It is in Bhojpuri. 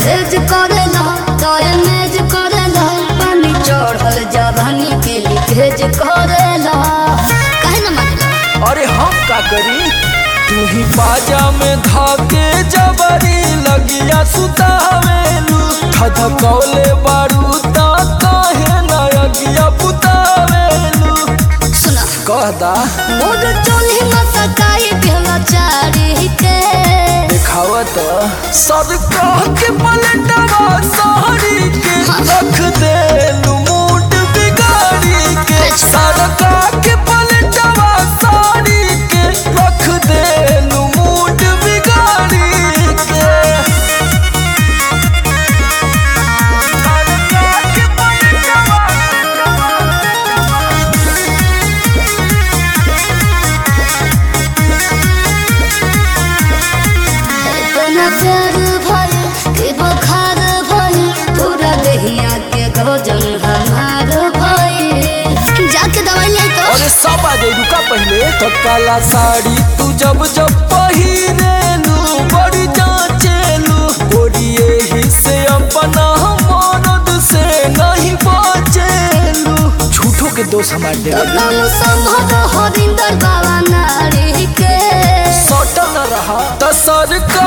दहेज करेला दहेज करेला पानी चढ़ल जवानी के लीकेज करेला काहे न मानेला। अरे हम का करी तू ही बाजा में धाके जबरी लगिया सुतावेलू धधकौले बारूदा काहे न अगिया पुतावेलू। सुना कहदा मोर चोली में सकाई भेला चारी के दिखावत सरकार के पलटवा साड़ी के रख देलू मूड बिगाड़ी के सरकार के पलटवा साड़ी के रख देलू मूड बिगाड़ी के सरकार के पलटवा इतना प्यार भइल कि बुखार भइल पूरा देहिया के गजन हमार भइल जाके दवाई ले तो। अरे सब आ जाए रुका पहले तो काला साड़ी तू जब जब पहिरेलू बड़ी जांचेलू गोरिये ही से अपना मर्द से नहीं बचेलू झूठों के दोष हमारे दे तब संभव हरिंदर बाबा नारी के सटल न रहा तो सरकार